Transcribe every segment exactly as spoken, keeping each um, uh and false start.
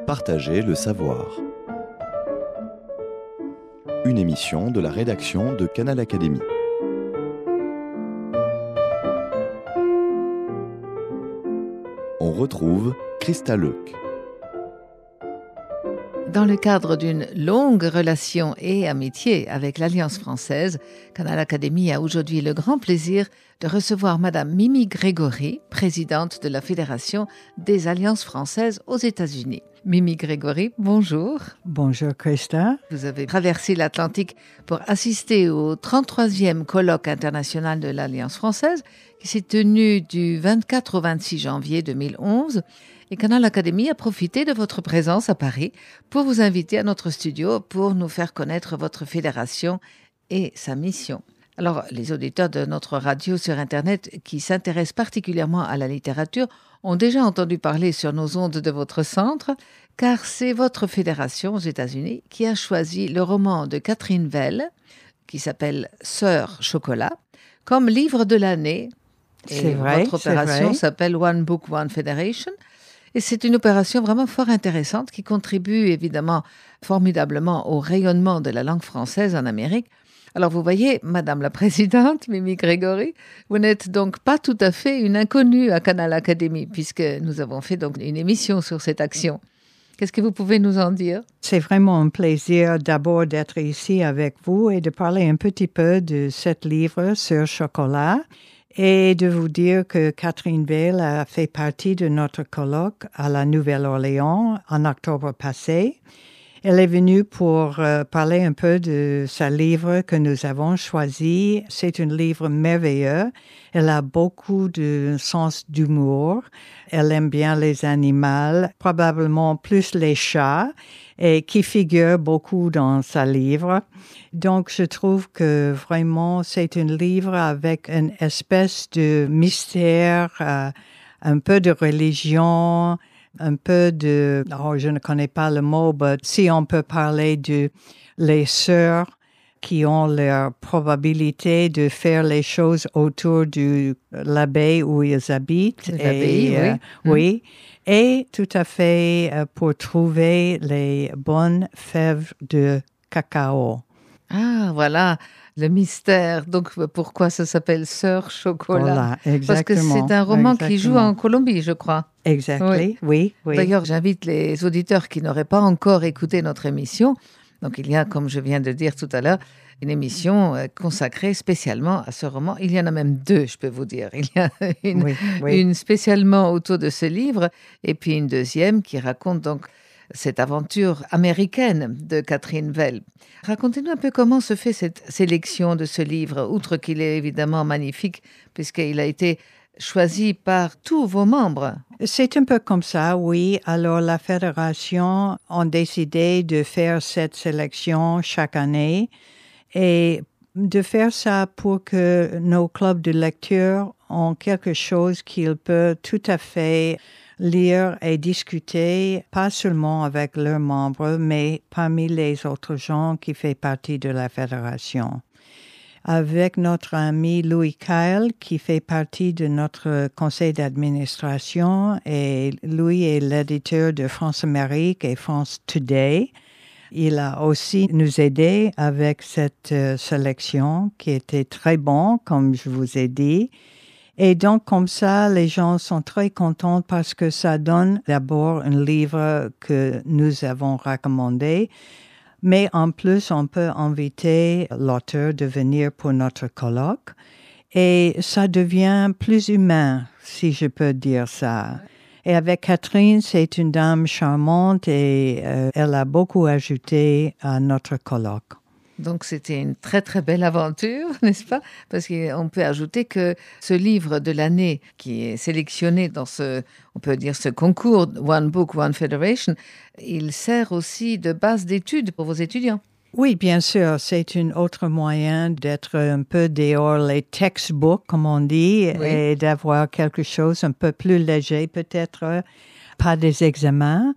Partager le savoir. Une émission de la rédaction de Canal Académie. On retrouve Christa Leuc. Dans le cadre d'une longue relation et amitié avec l'Alliance française, Canal Académie a aujourd'hui le grand plaisir de recevoir Madame Mimi Grégory, présidente de la Fédération des Alliances françaises aux États-Unis. Mimi Grégory, bonjour. Bonjour Christa. Vous avez traversé l'Atlantique pour assister au trente-troisième colloque international de l'Alliance française qui s'est tenu du vingt-quatre au vingt-six janvier deux mille onze. Et Canal Académie a profité de votre présence à Paris pour vous inviter à notre studio pour nous faire connaître votre fédération et sa mission. Alors, les auditeurs de notre radio sur Internet qui s'intéressent particulièrement à la littérature ont déjà entendu parler sur nos ondes de votre centre, car c'est votre fédération aux États-Unis qui a choisi le roman de Catherine Weil, qui s'appelle Sœur Chocolat, comme livre de l'année. Et c'est vrai, votre opération s'appelle One Book, One Federation. Et c'est une opération vraiment fort intéressante qui contribue évidemment formidablement au rayonnement de la langue française en Amérique. Alors vous voyez, Madame la Présidente, Mimi Grégory, vous n'êtes donc pas tout à fait une inconnue à Canal Académie, puisque nous avons fait donc une émission sur cette action. Qu'est-ce que vous pouvez nous en dire? C'est vraiment un plaisir d'abord d'être ici avec vous et de parler un petit peu de ce livre sur chocolat. Et de vous dire que Catherine Weil a fait partie de notre colloque à la Nouvelle-Orléans en octobre passé. Elle est venue pour euh, parler un peu de ce livre que nous avons choisi. C'est un livre merveilleux. Elle a beaucoup de sens d'humour. Elle aime bien les animaux, probablement plus les chats, et qui figurent beaucoup dans ce livre. Donc, je trouve que vraiment, c'est un livre avec une espèce de mystère, euh, un peu de religion, un peu de, oh, je ne connais pas le mot, mais si on peut parler de les sœurs qui ont leur probabilité de faire les choses autour de l'abbaye où ils habitent. L'abbaye, et, oui. Euh, mmh. Oui. Et tout à fait euh, pour trouver les bonnes fèves de cacao. Ah, voilà, le mystère. Donc, pourquoi ça s'appelle Sœur Chocolat? Voilà, exactement. Parce que c'est un roman exactement. qui joue en Colombie, je crois. Exactement, oui, oui. oui. D'ailleurs, j'invite les auditeurs qui n'auraient pas encore écouté notre émission. Donc, il y a, comme je viens de dire tout à l'heure, une émission consacrée spécialement à ce roman. Il y en a même deux, je peux vous dire. Il y a une, oui, oui. une spécialement autour de ce livre et puis une deuxième qui raconte donc cette aventure américaine de Catherine Weil. Racontez-nous un peu comment se fait cette sélection de ce livre, outre qu'il est évidemment magnifique, puisqu'il a été choisi par tous vos membres. C'est un peu comme ça, oui. Alors, la Fédération a décidé de faire cette sélection chaque année et de faire ça pour que nos clubs de lecture ont quelque chose qu'ils peuvent tout à fait lire et discuter, pas seulement avec leurs membres, mais parmi les autres gens qui font partie de la Fédération. Avec notre ami Louis Kyle, qui fait partie de notre conseil d'administration, et Louis est l'éditeur de France Amérique et France Today. Il a aussi nous aidé avec cette euh, sélection qui était très bon, comme je vous ai dit. Et donc, comme ça, les gens sont très contents parce que ça donne d'abord un livre que nous avons recommandé. Mais en plus, on peut inviter l'auteur de venir pour notre colloque. Et ça devient plus humain, si je peux dire ça. Et avec Catherine, c'est une dame charmante et euh, elle a beaucoup ajouté à notre colloque. Donc, c'était une très, très belle aventure, n'est-ce pas? Parce qu'on peut ajouter que ce livre de l'année qui est sélectionné dans ce, on peut dire, ce concours One Book, One Federation, il sert aussi de base d'études pour vos étudiants. Oui, bien sûr, c'est un autre moyen d'être un peu dehors les textbooks, comme on dit, oui. Et d'avoir quelque chose un peu plus léger, peut-être, pas des examens.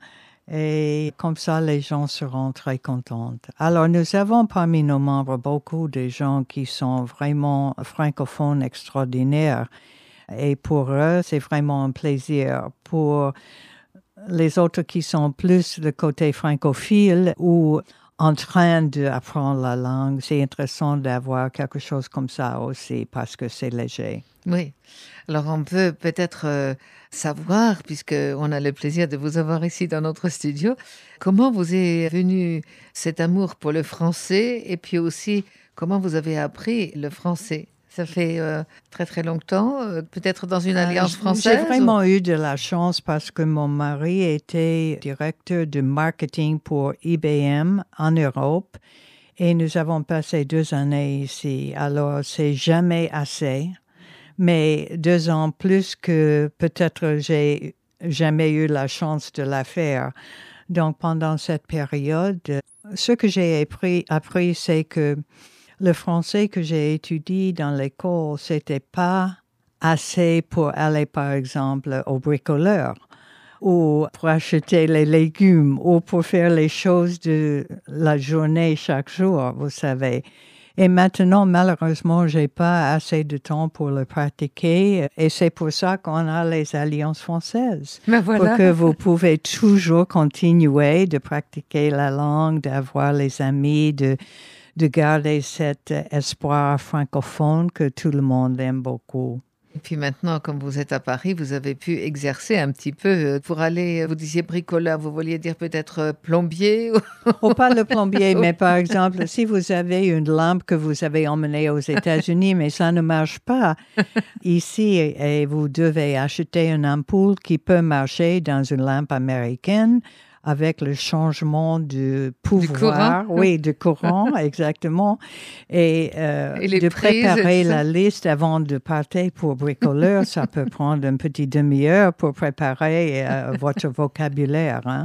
Et comme ça, les gens seront très contents. Alors, nous avons parmi nos membres beaucoup de gens qui sont vraiment francophones extraordinaires. Et pour eux, c'est vraiment un plaisir. Pour les autres qui sont plus le côté francophile ou en train d'apprendre la langue, c'est intéressant d'avoir quelque chose comme ça aussi parce que c'est léger. Oui. Alors, on peut peut-être euh, savoir, puisqu'on a le plaisir de vous avoir ici dans notre studio, comment vous est venu cet amour pour le français et puis aussi comment vous avez appris le français. Ça fait euh, très très longtemps, euh, peut-être dans une alliance française. J'ai vraiment ou... eu de la chance parce que mon mari était directeur de marketing pour I B M en Europe et nous avons passé deux années ici. Alors, c'est jamais assez, mais deux ans plus que peut-être j'ai jamais eu la chance de la faire. Donc, pendant cette période, ce que j'ai appris, appris c'est que le français que j'ai étudié dans l'école, c'était pas assez pour aller, par exemple, au bricoleur ou pour acheter les légumes ou pour faire les choses de la journée chaque jour, vous savez. Et maintenant, malheureusement, j'ai pas assez de temps pour le pratiquer et c'est pour ça qu'on a les alliances françaises. Ben voilà. Pour que vous pouvez toujours continuer de pratiquer la langue, d'avoir les amis, de de garder cet espoir francophone que tout le monde aime beaucoup. Et puis maintenant, comme vous êtes à Paris, vous avez pu exercer un petit peu pour aller, vous disiez bricoleur, vous vouliez dire peut-être plombier? Oh, pas le plombier, mais par exemple, si vous avez une lampe que vous avez emmenée aux États-Unis, mais ça ne marche pas ici et vous devez acheter une ampoule qui peut marcher dans une lampe américaine, avec le changement de pouvoir, oui, de courant, exactement, et, euh, et de prises, préparer la liste avant de partir pour bricoleur, ça peut prendre une petite demi-heure pour préparer euh, votre vocabulaire. Hein.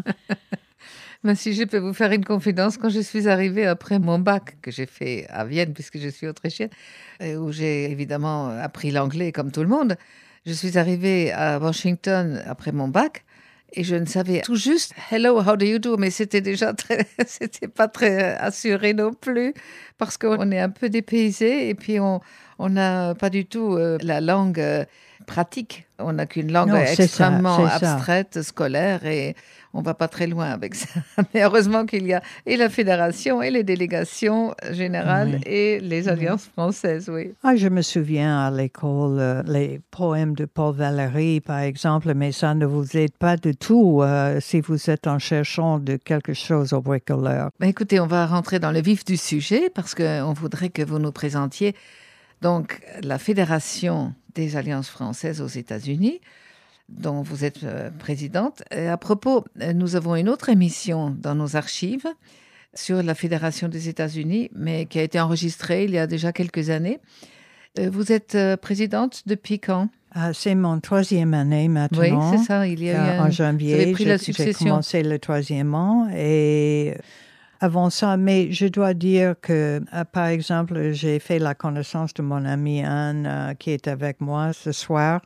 Mais si je peux vous faire une confidence, quand je suis arrivée après mon bac, que j'ai fait à Vienne, puisque je suis autrichienne, où j'ai évidemment appris l'anglais comme tout le monde, je suis arrivée à Washington après mon bac, et je ne savais tout juste « Hello, how do you do ?» mais c'était déjà très, c'était pas très assuré non plus, parce qu'on est un peu dépaysé, et puis on on n'a pas du tout euh, la langue euh, pratique. On n'a qu'une langue non, extrêmement ça, abstraite, ça. scolaire, et on va pas très loin avec ça. Mais heureusement qu'il y a et la fédération, et les délégations générales, oui. et les alliances oui. françaises, oui. Ah, je me souviens à l'école, euh, les poèmes de Paul Valéry, par exemple, mais ça ne vous aide pas du tout euh, si vous êtes en cherchant de quelque chose au bricoleur. Ben, écoutez, on va rentrer dans le vif du sujet, parce qu'on voudrait que vous nous présentiez donc la Fédération des alliances françaises aux États-Unis, dont vous êtes euh, présidente. Et à propos, nous avons une autre émission dans nos archives sur la Fédération des États-Unis, mais qui a été enregistrée il y a déjà quelques années. Euh, vous êtes euh, présidente depuis quand? Ah, c'est mon troisième année maintenant. Oui, c'est ça. Il y a eu un... En janvier, vous avez pris j'ai, la succession. J'ai commencé le troisième an et... Avant ça, mais je dois dire que, euh, par exemple, j'ai fait la connaissance de mon amie Anne euh, qui est avec moi ce soir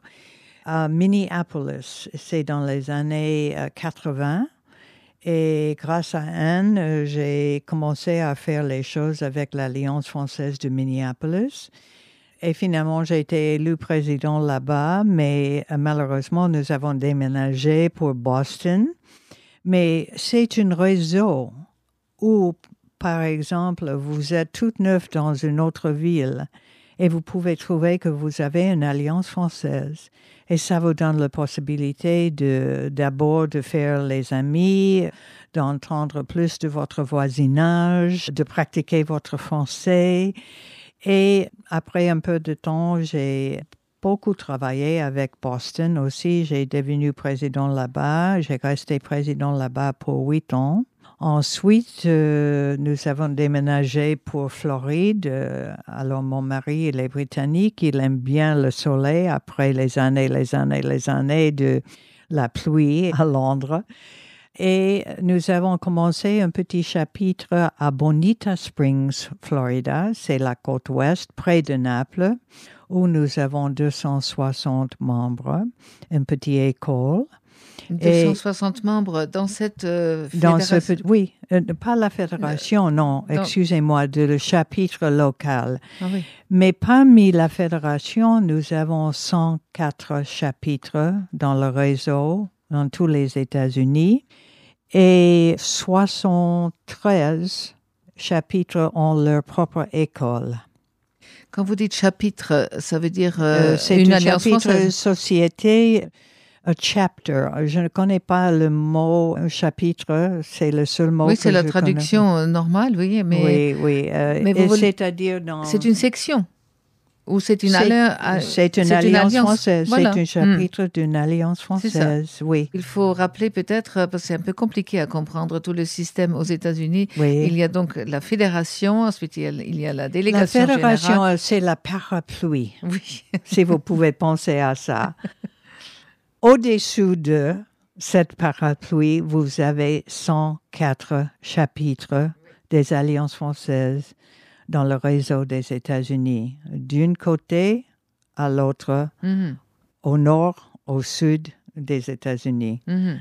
à Minneapolis. C'est dans les années euh, quatre-vingts. Et grâce à Anne, euh, j'ai commencé à faire les choses avec l'Alliance française de Minneapolis. Et finalement, j'ai été élu président là-bas, mais euh, malheureusement, nous avons déménagé pour Boston. Mais c'est un réseau où, par exemple, vous êtes toute neuve dans une autre ville et vous pouvez trouver que vous avez une alliance française. Et ça vous donne la possibilité de, d'abord de faire les amis, d'entendre plus de votre voisinage, de pratiquer votre français. Et après un peu de temps, j'ai beaucoup travaillé avec Boston aussi. J'ai devenu président là-bas. J'ai resté président là-bas pour huit ans. Ensuite, euh, nous avons déménagé pour Floride. Euh, alors, mon mari, il est britannique. Il aime bien le soleil après les années, les années, les années de la pluie à Londres. Et nous avons commencé un petit chapitre à Bonita Springs, Florida. C'est la côte ouest, près de Naples, où nous avons deux cent soixante membres, une petite école. deux cent soixante et membres dans cette euh, fédération? Dans ce, oui, euh, pas la fédération, euh, non, dans, excusez-moi, de le chapitre local. Ah oui. Mais parmi la fédération, nous avons cent quatre chapitres dans le réseau dans tous les États-Unis et soixante-treize chapitres ont leur propre école. Quand vous dites chapitre, ça veut dire euh, Euh, c'est une un alliance chapitre française. société, un chapter. Je ne connais pas le mot chapitre, c'est le seul mot Oui, que c'est la je traduction euh, normale, oui, mais connais. Oui, oui. euh, mais vous et voulez- c'est-à-dire dans... c'est une section ou c'est une, C'est- alli- ah, c'est une c'est alliance française. Voilà. C'est un Hmm. chapitre d'une alliance C'est ça. française. Oui, Il faut rappeler peut-être, euh, parce que c'est un peu compliqué à comprendre tout le système aux États-Unis. oui. Il y a donc la fédération, ensuite il y a, il y a la La délégation fédération, générale. euh, c'est la parapluie, Oui, si vous pouvez penser à ça. Au-dessous de cette parapluie, vous avez cent quatre chapitres des alliances françaises dans le réseau des États-Unis, d'un côté à l'autre, Mhm, au nord, au sud des États-Unis. mhm.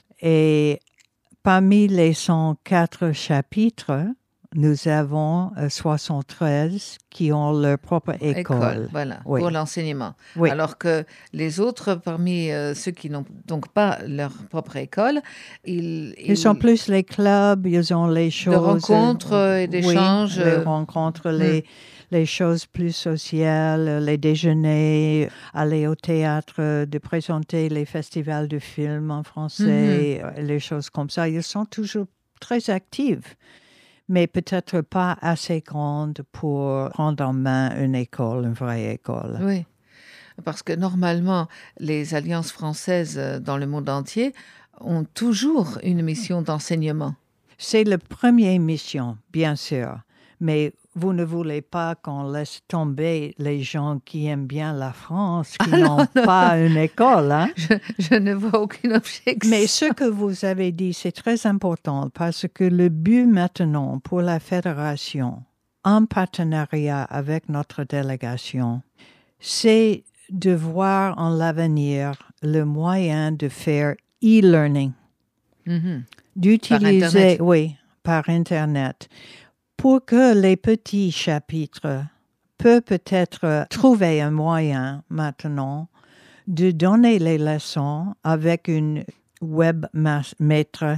Et parmi les cent quatre chapitres, nous avons euh, soixante-treize qui ont leur propre école. Voilà, Oui. pour l'enseignement. Oui. Alors que les autres, parmi euh, ceux qui n'ont donc pas leur propre école, ils, Ils sont plus les clubs, ils ont les choses... rencontres euh, et d'échanges, Oui, les euh, rencontres, les, les choses plus sociales, les déjeuners, aller au théâtre, de présenter les festivals de films en français, euh, les choses comme ça. Ils sont toujours très actifs, mais peut-être pas assez grandes pour prendre en main une école, une vraie école. Oui, parce que normalement, les alliances françaises euh, dans le monde entier ont toujours une mission d'enseignement. C'est la première mission, bien sûr, mais vous ne voulez pas qu'on laisse tomber les gens qui aiment bien la France, qui n'ont pas une école, hein? Je, je ne vois aucune objection. Mais ce que vous avez dit, c'est très important parce que le but maintenant pour la fédération, en partenariat avec notre délégation, c'est de voir en l'avenir le moyen de faire e-learning, Mhm. d'utiliser, Internet. oui, par Internet, pour que les petits chapitres peuvent peut-être trouver un moyen maintenant de donner les leçons avec une webmaître,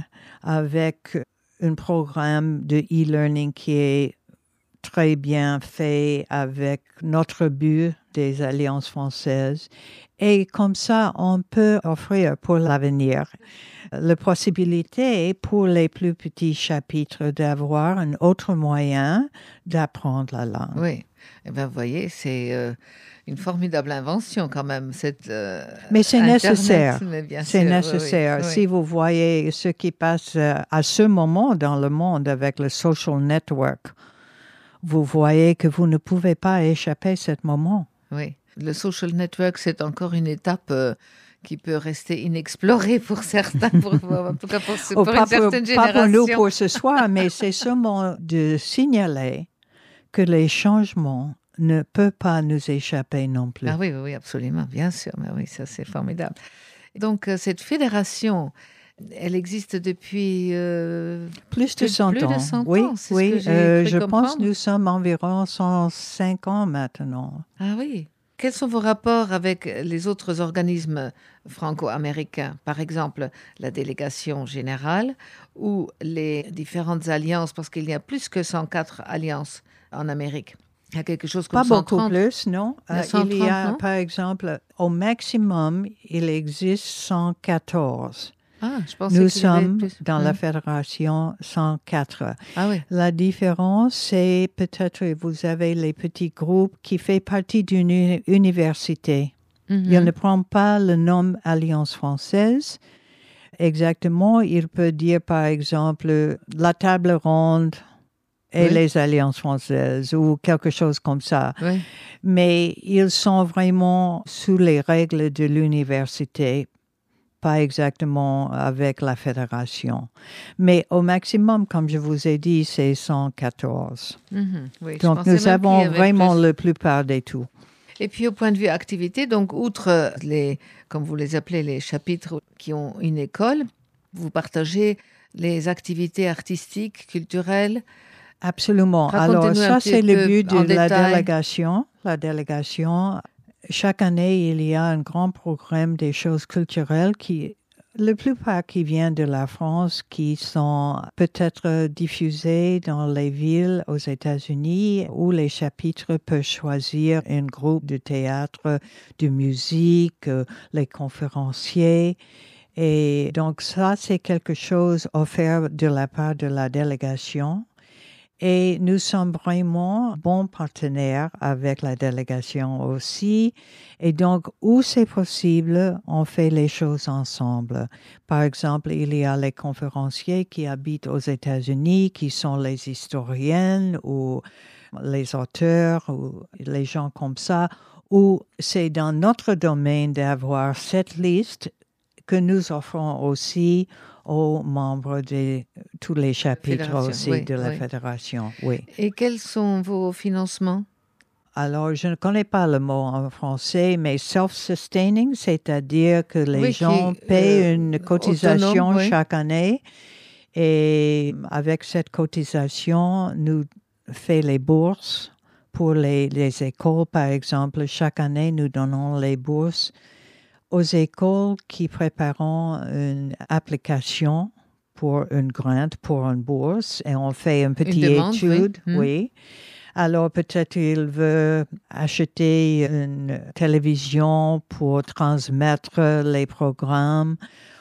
avec un programme de e-learning qui est très bien fait avec notre but des alliances françaises. Et comme ça, on peut offrir pour l'avenir la possibilité pour les plus petits chapitres d'avoir un autre moyen d'apprendre la langue. Oui, eh bien, vous voyez, c'est euh, une formidable invention quand même. Cette, euh, Mais c'est Internet, nécessaire. mais bien C'est sûr, oui, nécessaire. oui, oui. Si vous voyez ce qui passe euh, à ce moment dans le monde avec le social network, vous voyez que vous ne pouvez pas échapper à ce moment. Oui, le social network, c'est encore une étape euh, qui peut rester inexplorée pour certains, pour, en tout cas pour, ce- Oh, pour pas, une certaine pour, pas génération. pour nous pour ce soir, mais c'est seulement de signaler que les changements ne peuvent pas nous échapper non plus. Ah oui, oui, oui, absolument, bien sûr. Mais oui, ça c'est formidable. Donc euh, cette fédération, elle existe depuis euh, Plus de plus- cent plus de ans. cent oui, ans, c'est ce oui. que j'ai euh, cru je pense comprendre. que nous sommes environ cent cinq ans maintenant. Ah oui. Quels sont vos rapports avec les autres organismes franco-américains, par exemple la délégation générale ou les différentes alliances, parce qu'il y a plus que cent quatre alliances en Amérique. Il y a quelque chose comme Pas beaucoup cent trente. plus, non. Il y a Euh, il y cent trente, a, non? par exemple, au maximum, il existe cent quatorze. Ah, je pensais Nous qu'il y avait sommes plus. dans Hmm. la fédération cent quatre. Ah oui. La différence, c'est peut-être vous avez les petits groupes qui font partie d'une uni- université. Mhm. Il ne prend pas le nom Alliance française. Exactement, il peut dire par exemple la table ronde et Oui. les alliances françaises ou quelque chose comme ça. Oui. Mais ils sont vraiment sous les règles de l'université, pas exactement avec la fédération. Mais au maximum, comme je vous ai dit, c'est cent quatorze. Mhm. Oui, je Donc pensais nous même qu'il y avons avait vraiment plus. la plupart des tout. Et puis au point de vue activité, donc outre les, comme vous les appelez, les chapitres qui ont une école, vous partagez les activités artistiques, culturelles. Absolument. Racontez-nous Alors un ça, petit c'est le peu but de en la détail. délégation. La délégation, chaque année, il y a un grand programme des choses culturelles qui La plupart qui viennent de la France, qui sont peut-être diffusés dans les villes aux États-Unis, où les chapitres peuvent choisir un groupe de théâtre, de musique, les conférenciers. Et donc ça, c'est quelque chose offert de la part de la délégation. Et nous sommes vraiment bons partenaires avec la délégation aussi. Et donc, où c'est possible, on fait les choses ensemble. Par exemple, il y a les conférenciers qui habitent aux États-Unis, qui sont les historiennes ou les auteurs ou les gens comme ça, où c'est dans notre domaine d'avoir cette liste que nous offrons aussi aux membres de tous les chapitres Fédération, aussi oui, de la oui. fédération. Oui. Et quels sont vos financements? Alors, je ne connais pas le mot en français, mais self-sustaining, c'est-à-dire que les Oui, gens qui, paient euh, une cotisation autonome, oui. chaque année. Et avec cette cotisation, nous faisons les bourses pour les, les écoles, par exemple. Chaque année, nous donnons les bourses aux écoles qui préparent une application pour une grant, pour une bourse, et on fait une petite Une demande, étude, oui. oui. Alors peut-être il veut acheter une télévision pour transmettre les programmes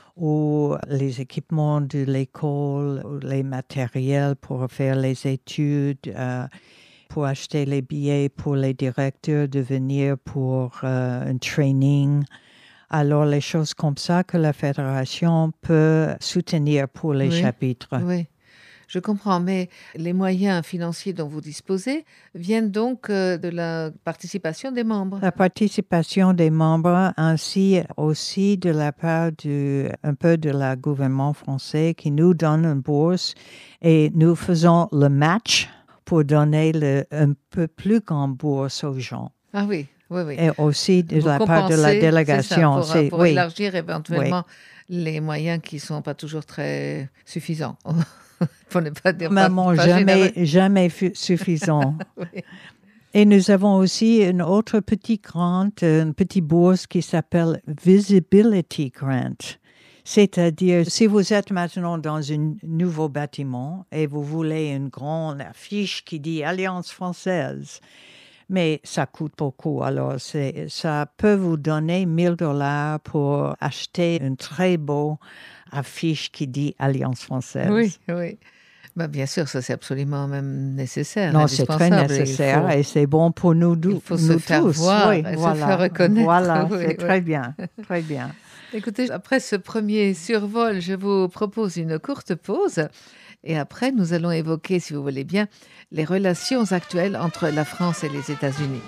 ou les équipements de l'école, ou les matériels pour faire les études, euh, pour acheter les billets pour les directeurs de venir pour euh, un training. Alors, les choses comme ça que la fédération peut soutenir pour les Oui, chapitres. Oui, je comprends, mais les moyens financiers dont vous disposez viennent donc euh, de la participation des membres. La participation des membres, ainsi aussi de la part du, un peu de la gouvernement français qui nous donne une bourse et nous faisons le match pour donner le, un peu plus grande bourse aux gens. Ah oui, oui, oui. Et aussi de Vous la part de la compensez, délégation. c'est ça, pour, pour oui. élargir éventuellement oui. les moyens qui ne sont pas toujours très suffisants. Pour ne pas dire Maman, pas, pas jamais, jamais suffisant. Oui. Et nous avons aussi une autre petite grant, une petite bourse qui s'appelle Visibility Grant. C'est-à-dire, si vous êtes maintenant dans un nouveau bâtiment et vous voulez une grande affiche qui dit Alliance française, mais ça coûte beaucoup. Alors, c'est, ça peut vous donner mille dollars pour acheter une très beau affiche qui dit Alliance française. Oui, oui. Ben, bien sûr, ça c'est absolument même nécessaire. Non, c'est très nécessaire faut, et c'est bon pour nous, nous il faut nous se faire tous. voir oui, et voilà. se faire reconnaître. Voilà, oui, c'est oui. très bien, très bien. Écoutez, après ce premier survol, je vous propose une courte pause. Et après, nous allons évoquer, si vous voulez bien, les relations actuelles entre la France et les États-Unis.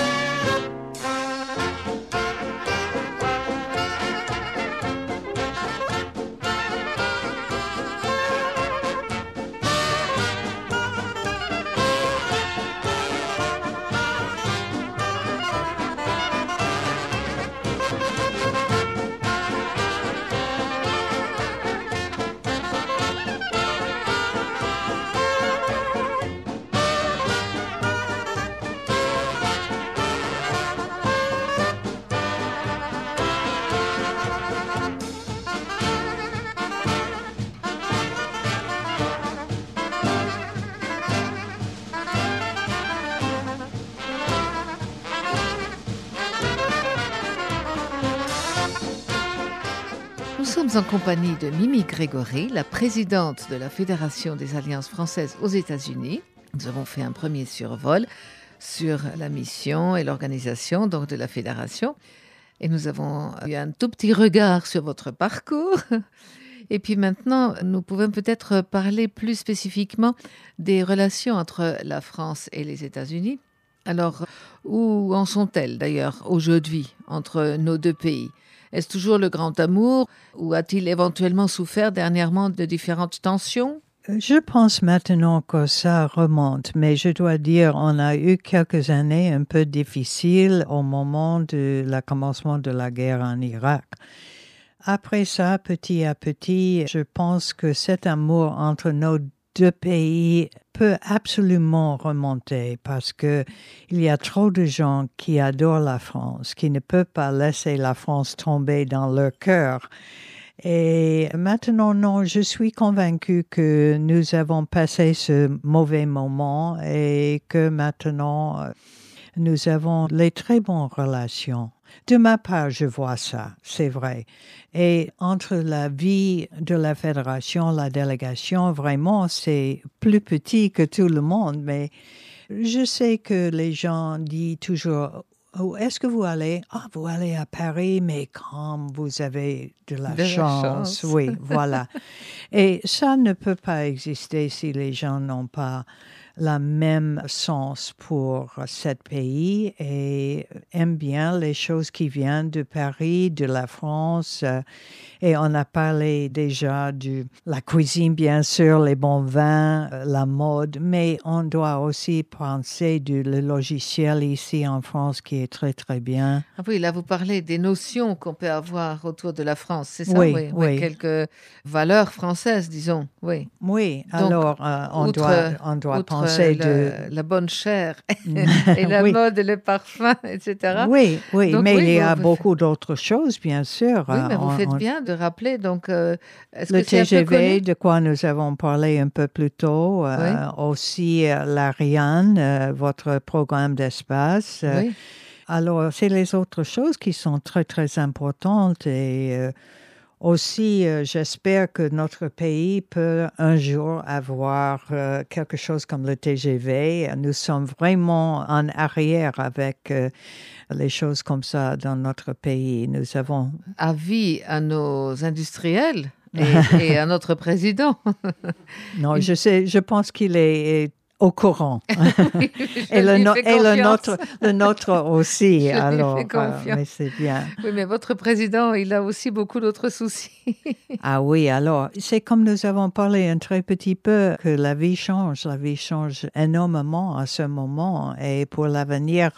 Nous sommes en compagnie de Mimi Grégory, la présidente de la Fédération des Alliances françaises aux États-Unis. Nous avons fait un premier survol sur la mission et l'organisation donc de la fédération. Et nous avons eu un tout petit regard sur votre parcours. Et puis maintenant, nous pouvons peut-être parler plus spécifiquement des relations entre la France et les États-Unis. Alors, où en sont-elles d'ailleurs aujourd'hui entre nos deux pays ? Est-ce toujours le grand amour ou a-t-il éventuellement souffert dernièrement de différentes tensions ? Je pense maintenant que ça remonte, mais je dois dire, on a eu quelques années un peu difficiles au moment de la commencement de la guerre en Irak. Après ça, petit à petit, je pense que cet amour entre nos deux pays peut absolument remonter parce que il y a trop de gens qui adorent la France, qui ne peuvent pas laisser la France tomber dans leur cœur. Et maintenant, non, je suis convaincue que nous avons passé ce mauvais moment et que maintenant, nous avons les très bonnes relations. De ma part, je vois ça, c'est vrai. Et entre la vie de la fédération, la délégation, vraiment, c'est plus petit que tout le monde, mais je sais que les gens disent toujours « Où est-ce que vous allez? »« Ah, vous allez à Paris, mais quand vous avez de la De la chance. » chance. Oui, voilà. Et ça ne peut pas exister si les gens n'ont pas la même sens pour ce pays et aiment bien les choses qui viennent de Paris, de la France. Et on a parlé déjà de la cuisine, bien sûr, les bons vins, la mode, mais on doit aussi penser du le logiciel ici en France qui est très, très bien. Ah oui, là, vous parlez des notions qu'on peut avoir autour de la France, c'est ça? Oui, oui, oui. Quelques valeurs françaises, disons, oui. Oui, Donc, alors euh, on, outre, doit, on doit outre penser le- de... la bonne chair et la oui. mode et le parfum, et cetera. Oui, oui, Donc, mais oui, il y vous- a vous beaucoup d'autres choses, bien sûr. Oui, mais Euh, vous on- faites on- bien de rappeler, donc, euh, est-ce Le que c'est un T G peu connu? V, de quoi nous avons parlé un peu plus tôt, euh, aussi euh, l'Ariane, euh, votre programme d'espace. Euh, Oui. Alors, c'est les autres choses qui sont très, très importantes et euh, aussi, euh, j'espère que notre pays peut un jour avoir euh, quelque chose comme le T G V. Nous sommes vraiment en arrière avec euh, les choses comme ça dans notre pays. Nous avons... Avis à nos industriels et, et à notre président. Non, Une- je sais, je pense qu'il est, est au courant. Oui, je Et, le, lui no- fais et le, confiance. nôtre, le nôtre aussi, Je lui alors, fais euh, confiance. mais c'est bien. Oui, mais votre président, il a aussi beaucoup d'autres soucis. Ah oui, alors, c'est comme nous avons parlé un très petit peu que la vie change, la vie change énormément à ce moment et pour l'avenir,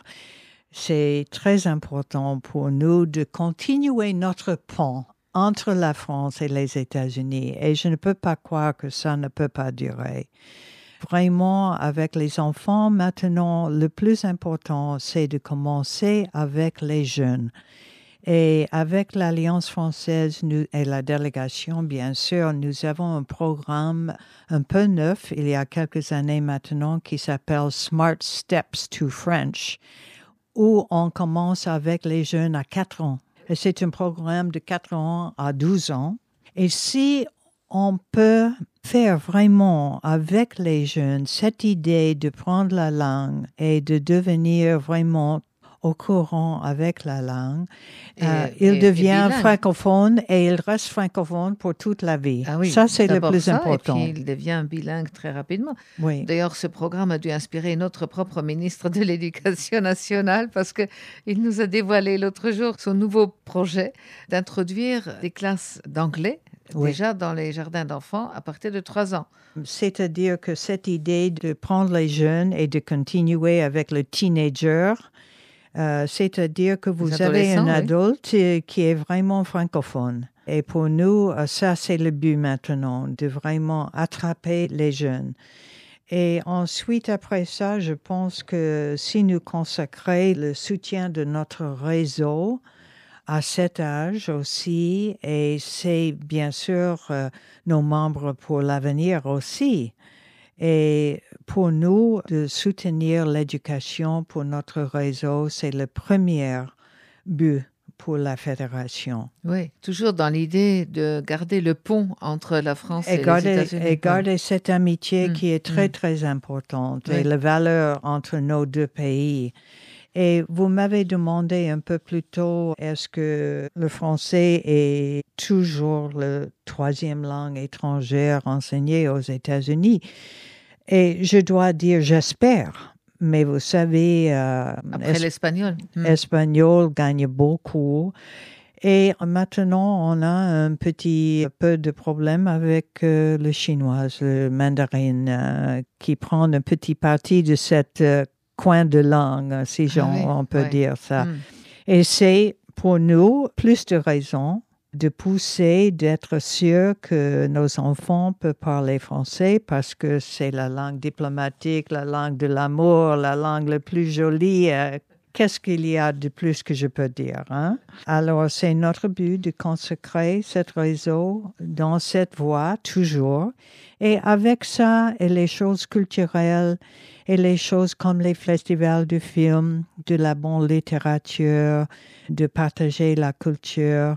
c'est très important pour nous de continuer notre pont entre la France et les États-Unis et je ne peux pas croire que ça ne peut pas durer. Vraiment, avec les enfants, maintenant, le plus important, c'est de commencer avec les jeunes. Et avec l'Alliance française nous, et la délégation, bien sûr, nous avons un programme un peu neuf, il y a quelques années maintenant, qui s'appelle Smart Steps to French, où on commence avec les jeunes à quatre ans. Et c'est un programme de quatre ans à douze ans. Et si on peut faire vraiment avec les jeunes cette idée de prendre la langue et de devenir vraiment au courant avec la langue, Et- euh, et- il et devient bilingue. francophone et il reste francophone pour toute la vie. Ah oui, ça, c'est le d'abord plus ça, important. Et puis il devient bilingue très rapidement. Oui. D'ailleurs, ce programme a dû inspirer notre propre ministre de l'Éducation nationale parce qu'il nous a dévoilé l'autre jour son nouveau projet d'introduire des classes d'anglais Oui. déjà dans les jardins d'enfants à partir de trois ans. C'est-à-dire que cette idée de prendre les jeunes et de continuer avec le teenager, euh, c'est-à-dire que vous Les avez un adolescents, adulte euh, qui est vraiment francophone. Et pour nous, euh, ça, c'est le but maintenant, de vraiment attraper les jeunes. Et ensuite, après ça, je pense que si nous consacrons le soutien de notre réseau à cet âge aussi, et c'est bien sûr euh, nos membres pour l'avenir aussi. Et pour nous, de soutenir l'éducation pour notre réseau, c'est le premier but pour la fédération. Oui, toujours dans l'idée de garder le pont entre la France et, Et garder, les États-Unis. et garder cette amitié Mm, qui est très, mm. très importante Oui. et la valeur entre nos deux pays. Et vous m'avez demandé un peu plus tôt, est-ce que le français est toujours la troisième langue étrangère enseignée aux États-Unis? Et je dois dire, j'espère. Mais vous savez, euh, Après es- l'espagnol. Mm. espagnol gagne beaucoup. Et maintenant, on a un petit peu de problème avec euh, le chinois, le mandarin, euh, qui prend un petit parti de cette euh, coin de langue, si Ah j'en- oui, on peut ouais. dire ça. Mm. Et c'est pour nous plus de raisons de pousser, d'être sûr que nos enfants peuvent parler français parce que c'est la langue diplomatique, la langue de l'amour, la langue la plus jolie euh, qu'est-ce qu'il y a de plus que je peux dire, hein? Alors, c'est notre but de consacrer ce réseau dans cette voie toujours. Et avec ça, et les choses culturelles, et les choses comme les festivals de films, de la bonne littérature, de partager la culture,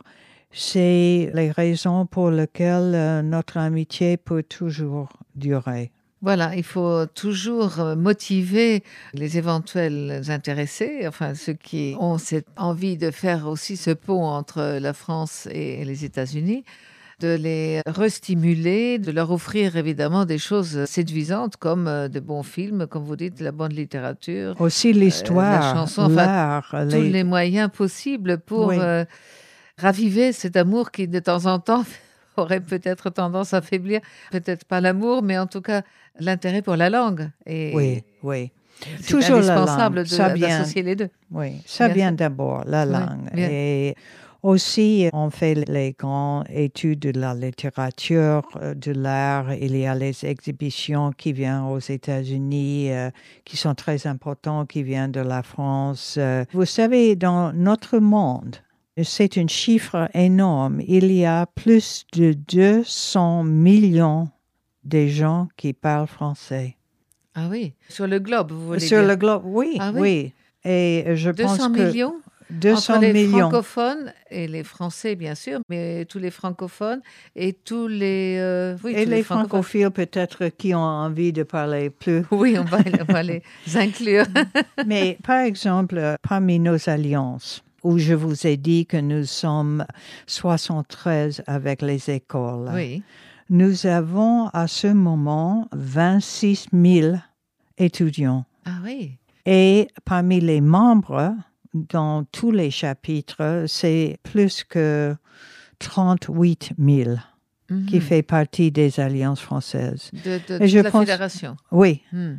c'est les raisons pour lesquelles euh, notre amitié peut toujours durer. Voilà, il faut toujours motiver les éventuels intéressés, enfin ceux qui ont cette envie de faire aussi ce pont entre la France et les États-Unis, de les restimuler, de leur offrir évidemment des choses séduisantes comme de bons films, comme vous dites, la bonne littérature. Aussi l'histoire, euh, la chanson, l'art. Enfin, les... tous les moyens possibles pour Oui. euh, raviver cet amour qui de temps en temps aurait peut-être tendance à faiblir, peut-être pas l'amour, mais en tout cas l'intérêt pour la langue. Et oui, oui. c'est Toujours indispensable la langue. de, Ça vient, d'associer les deux. Oui, ça Bien vient sûr. d'abord, la Oui, langue. bien. Et aussi, on fait les grandes études de la littérature, de l'art. Il y a les exhibitions qui viennent aux États-Unis, euh, qui sont très importantes, qui viennent de la France. Euh, vous savez, dans notre monde, c'est un chiffre énorme. Il y a plus de deux cents millions de gens qui parlent français. Ah oui, sur le globe, vous voulez Sur dire. le globe, oui, Ah oui. oui. Et je deux pense cents que millions deux cents entre les millions. francophones et les français, bien sûr, mais tous les francophones et tous les... euh, oui, Et tous les francophones. francophiles peut-être qui ont envie de parler plus. Oui, on va, on va les inclure. Mais par exemple, parmi nos alliances, où je vous ai dit que nous sommes soixante-treize avec les écoles, Oui. nous avons à ce moment vingt-six mille étudiants. Ah oui. Et parmi les membres, dans tous les chapitres, c'est plus que trente-huit mille Mm-hmm. qui fait partie des alliances françaises. De, de Et toute je la pense, fédération. Oui. Mm.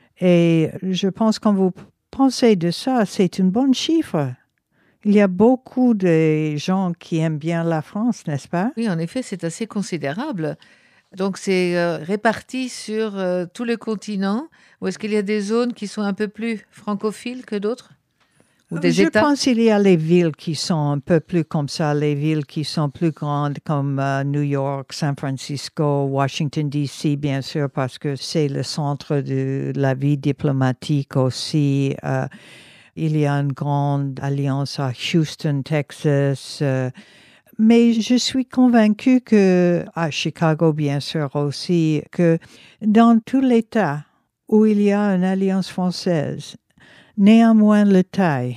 Et je pense quand vous pensez de ça, c'est un bon chiffre. Il y a beaucoup de gens qui aiment bien la France, n'est-ce pas? Oui, en effet, c'est assez considérable. Donc, c'est euh, réparti sur euh, tout le continent. Ou est-ce qu'il y a des zones qui sont un peu plus francophiles que d'autres? Ou des Je États? pense qu'il y a les villes qui sont un peu plus comme ça, les villes qui sont plus grandes comme uh, New York, San Francisco, Washington, D C, bien sûr, parce que c'est le centre de la vie diplomatique aussi. Uh, il y a une grande alliance à Houston, Texas. Uh, mais je suis convaincue que, à Chicago, bien sûr aussi, que dans tout l'État où il y a une alliance française, néanmoins le taille,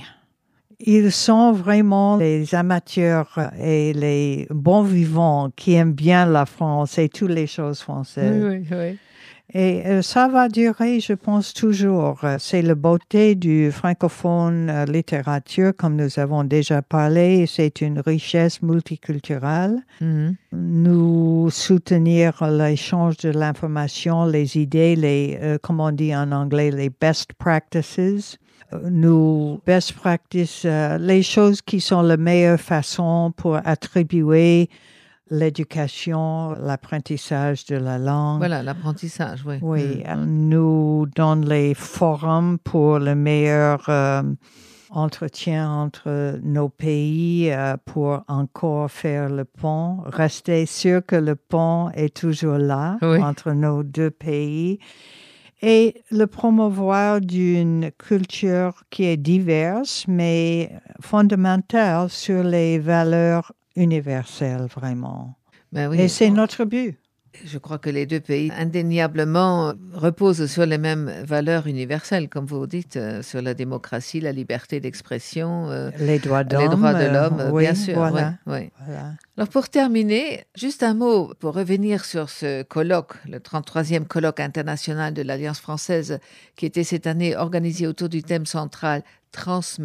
ils sont vraiment les amateurs et les bons vivants qui aiment bien la France et toutes les choses françaises. Oui, oui, oui. Et euh, ça va durer, je pense, toujours. C'est la beauté du francophone euh, littérature, comme nous avons déjà parlé. C'est une richesse multiculturelle. Mm-hmm. Nous soutenir l'échange de l'information, les idées, les, euh, comme on dit en anglais, les best practices. Nous, best practices, euh, les choses qui sont la meilleure façon pour attribuer l'éducation, l'apprentissage de la langue. Voilà, l'apprentissage, oui. Oui, Mm. nous donne les forums pour le meilleur euh, entretien entre nos pays euh, pour encore faire le pont, rester sûr que le pont est toujours là Oui. entre nos deux pays et le promouvoir d'une culture qui est diverse mais fondamentale sur les valeurs universelles vraiment. Ben oui. Et c'est notre but. Je crois que les deux pays, indéniablement, reposent sur les mêmes valeurs universelles, comme vous dites, euh, sur la démocratie, la liberté d'expression, euh, les droits d'homme, les droits de l'homme, euh, bien oui, sûr. Voilà, oui, oui. voilà. Alors, pour terminer, juste un mot pour revenir sur ce colloque, le trente-troisième colloque international de l'Alliance française, qui était cette année organisé autour du thème central « Transmettre ».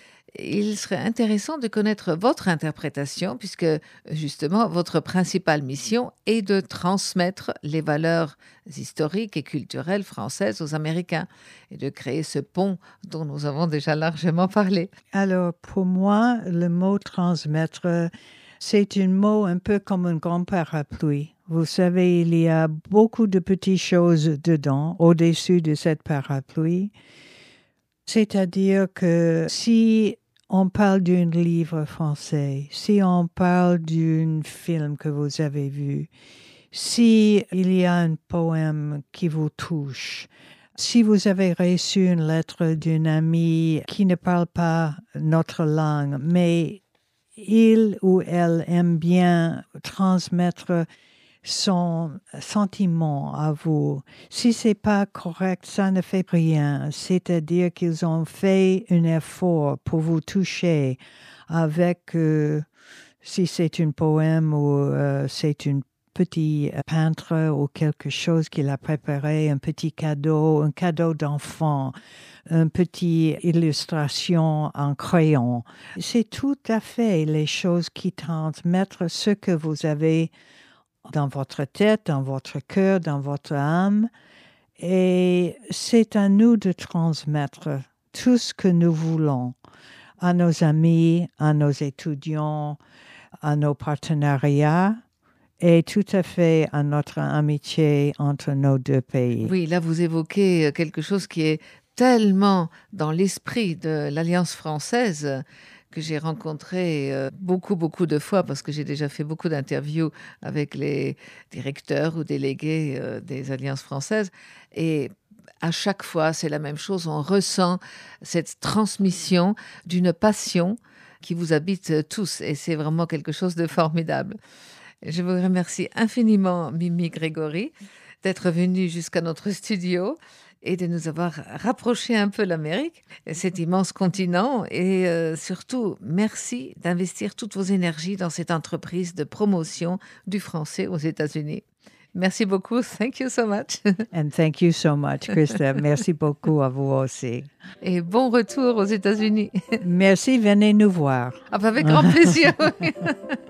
Il serait intéressant de connaître votre interprétation, puisque justement, votre principale mission est de transmettre les valeurs historiques et culturelles françaises aux Américains et de créer ce pont dont nous avons déjà largement parlé. Alors, pour moi, le mot transmettre, c'est un mot un peu comme un grand parapluie. Vous savez, il y a beaucoup de petites choses dedans, au-dessus de cette parapluie. C'est-à-dire que si on parle d'un livre français, si on parle d'un film que vous avez vu, si il y a un poème qui vous touche, si vous avez reçu une lettre d'un ami qui ne parle pas notre langue, mais il ou elle aime bien transmettre son sentiment à vous. Si c'est pas correct, ça ne fait rien. C'est-à-dire qu'ils ont fait un effort pour vous toucher avec, euh, si c'est un poème ou euh, c'est un petit peintre ou quelque chose qu'il a préparé, un petit cadeau, un cadeau d'enfant, une petite illustration en crayon. C'est tout à fait les choses qui transmettent ce que vous avez dans votre tête, dans votre cœur, dans votre âme. Et c'est à nous de transmettre tout ce que nous voulons à nos amis, à nos étudiants, à nos partenariats et tout à fait à notre amitié entre nos deux pays. Oui, là vous évoquez quelque chose qui est tellement dans l'esprit de l'Alliance française que j'ai rencontré euh, beaucoup, beaucoup de fois parce que j'ai déjà fait beaucoup d'interviews avec les directeurs ou délégués euh, des Alliances françaises. Et à chaque fois, c'est la même chose. On ressent cette transmission d'une passion qui vous habite tous. Et c'est vraiment quelque chose de formidable. Je vous remercie infiniment, Mimi Grégory, d'être venue jusqu'à notre studio et de nous avoir rapproché un peu l'Amérique, cet immense continent. Et euh, surtout, merci d'investir toutes vos énergies dans cette entreprise de promotion du français aux États-Unis. Merci beaucoup. Thank you so much. And thank you so much, Krista. Merci beaucoup à vous aussi. Et bon retour aux États-Unis. Merci, venez nous voir. Ah, avec grand plaisir.